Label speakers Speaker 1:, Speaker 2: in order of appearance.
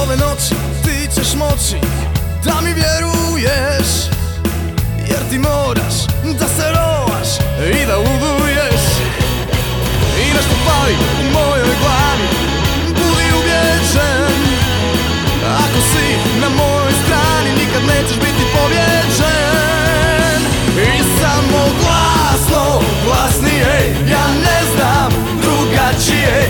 Speaker 1: ove noći ti ćeš moći da mi vjeruješ, jer ti moraš da se rovaš i da luduješ. I nešto fali u mojoj glavi, budi ubijeđen. Ako si na mojoj strani nikad nećeš biti pobjeđen. I samo glasno, glasnije, ja ne znam drugačije.